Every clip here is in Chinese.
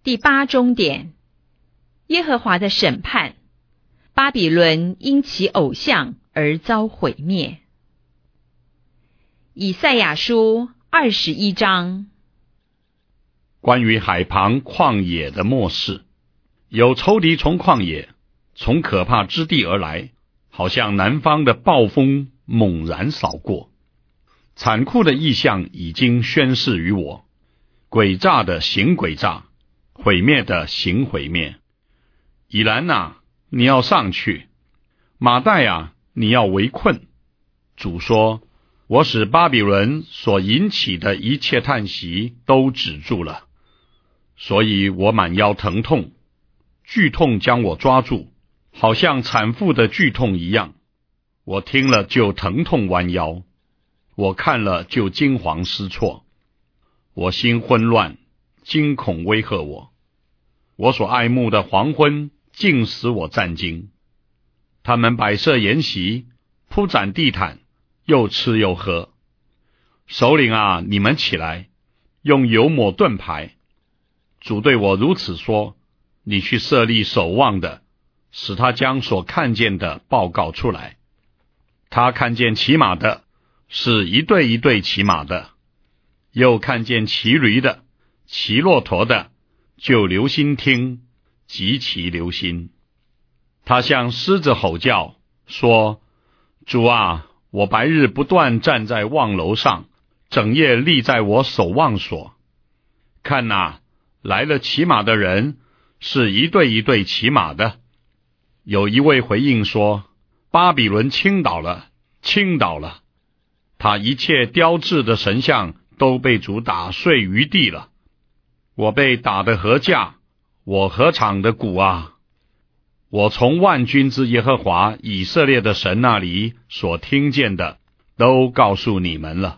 第八中点，耶和华的审判，巴比伦因其偶像而遭毁灭。以赛亚书21章。 关于海旁旷野的末世，有仇敌从旷野，从可怕之地而来，好像南方的暴风猛然扫过。残酷的异象已经宣示于我，诡诈的行诡诈，毁灭的行毁灭。以兰啊，你要上去；马代啊，你要围困。主说，我使巴比伦所引起的一切叹息都止住了，所以我满腰疼痛，剧痛将我抓住，好像产妇的剧痛一样。我听了就疼痛弯腰，我看了就惊惶失措，我心混乱，惊恐威吓我。我所爱慕的黄昏竟使我战惊。他们摆设筵席，铺展地毯，又吃又喝。首领啊，你们起来，用油抹盾牌。主对我如此说，你去设立守望的，使他将所看见的报告出来。他看见骑马的，是一对一对骑马的；又看见骑驴的、骑骆驼的，就留心听，极其留心。他向狮子吼叫，说：主啊，我白日不断站在望楼上，整夜立在我守望所。看哪，来了骑马的人，是一对一对骑马的。有一位回应说：巴比伦倾倒了，倾倒了，他一切雕制的神像都被主打碎于地了。我被打得何价，我何场的鼓啊！我从万军之耶和华以色列的神那里所听见的，都告诉你们了。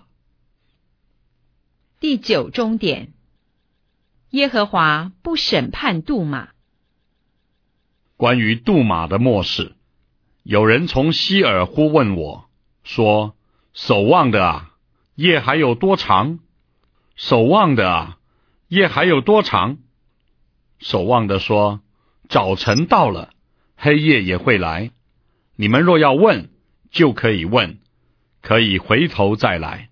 第九中点，耶和华不审判杜马。 关于杜马的末世，有人从希尔呼问我，说：守望的啊，夜还有多长？守望的啊，夜还有多长？守望的说：早晨到了，黑夜也会来。你们若要问，就可以问，可以回头再来。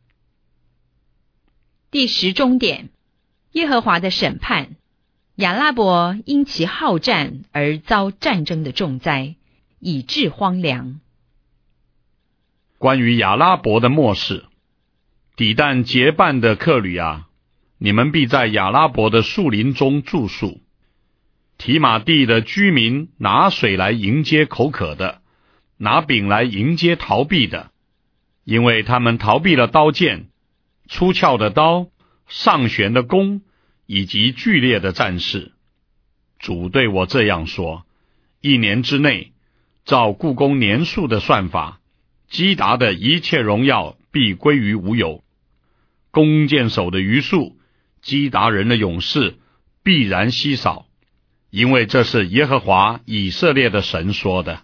第十中点，耶和华的审判，亚拉伯因其好战而遭战争的重灾，以致荒凉。 关于亚拉伯的末世，底但结伴的客旅啊，你们必在亚拉伯的树林中住宿。提马地的居民拿水来迎接口渴的，拿饼来迎接逃避的，因为他们逃避了刀剑、出鞘的刀、上旋的弓，以及剧烈的战事。主对我这样说：一年之内，照故宫年数的算法，基达的一切荣耀必归于无有。弓箭手的余数，基达人的勇士必然稀少，因为这是耶和华以色列的神说的。